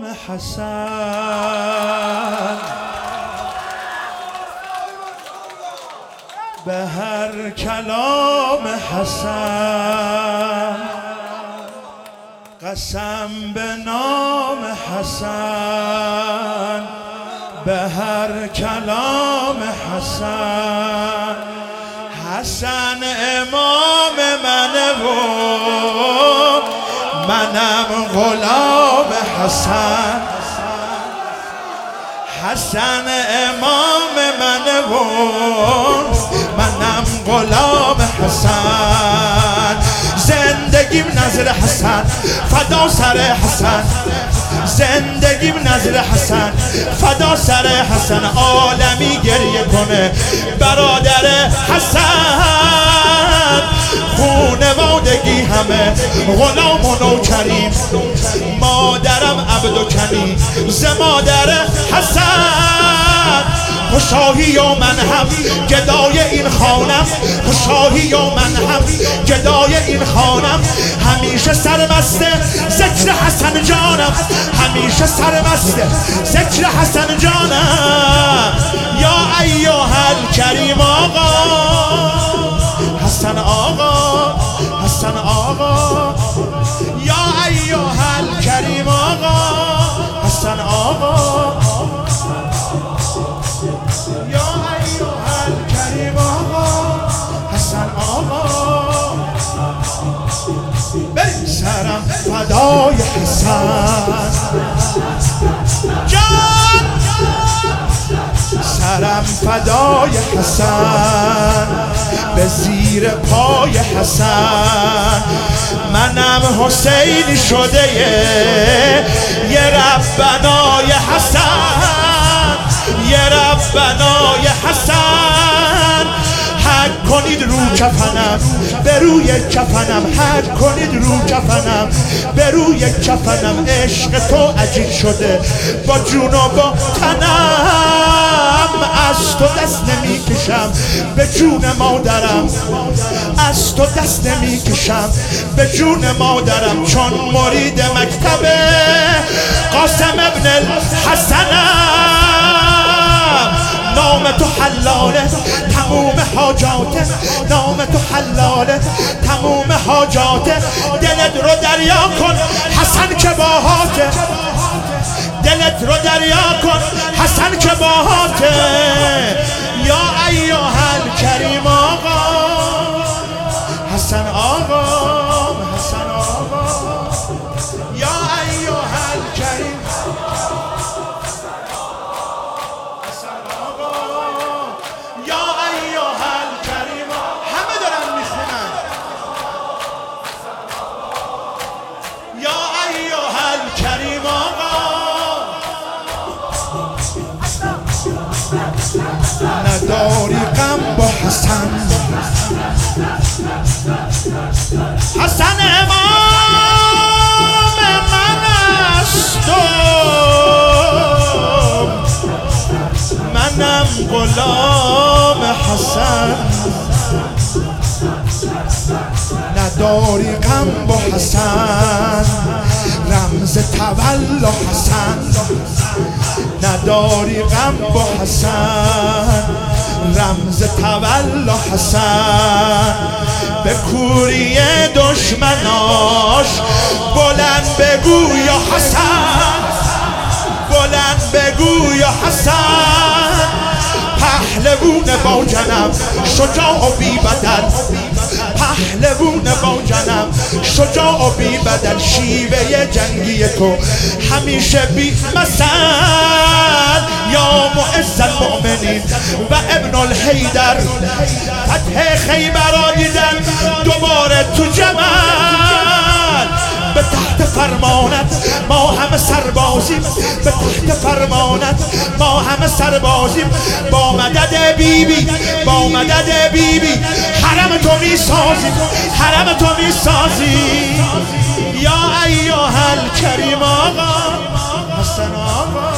حسن به هر کلام حسن قسم به نام حسن به هر کلام حسن حسن امام منه و منم غلام حسن حسن امام منه و منم غلام حسن زندگیم نظر حسن فدا سر حسن زندگیم نظر حسن فدا سر حسن عالمی گریه کنه برادر حسن خونوادگی همه غلام و نوکریم مادرم عبد و کنی ز مادر حسن شاهی و من هم گدای این خانم شاهی و من هم گدای این خانم همیشه سرمست ذکر حسن جانم همیشه سرمست ذکر حسن جانم یا ایها الکریم آقا حسن آقا حسن آقا یا ایها الکریم آقا حسن آقا یا ایها الکریم آقا حسن آقا بریم سرم فدای حسن جان سرم فدای حسن به زیر پای حسن منم حسین شده یه ربنای حسن یه ربنای حسن حق کنید رو کفنم به روی کفنم حق کنید رو کفنم به روی کفنم عشق تو عجیب شده با جون و با تنم از تو دست نمی کشم به جون مادرم از تو دست نمی کشم به جون مادرم چون مرید مکتب قاسم ابن الحسنم نام تو حلاله تموم حاجاته نام تو حلاله تموم حاجاته دلت رو دریا کن حسن که باهاته دلت رو دریا کن حسن که باهاته یا ایها الکریم آقا حسن آقا حسن آقا یا ایها الکریم نداری غم با حسن حسن امام من است و منم غلام حسن نداری غم با حسن رمز تولا حسن نداری غم با حسن رمز تولا حسن به کوری دشمناش بلند بگو یا حسن بلند بگو یا حسن پهلوون با جنم شجاع و بی بدل پهلوون با جنم شجاع و بی بدل شیوه جنگی تو همیشه بی مثل یا معز المؤمنین و ابن الحیدر فتح خیبر را دیدن دوباره تو جمل به تحت فرمانت ما همه سربازیم به تحت فرمانت ما همه سربازیم با مدد بیبی با مدد بیبی حرم تو می سازیم حرم تو می سازیم یا ایها الکریم آقا حسن آقا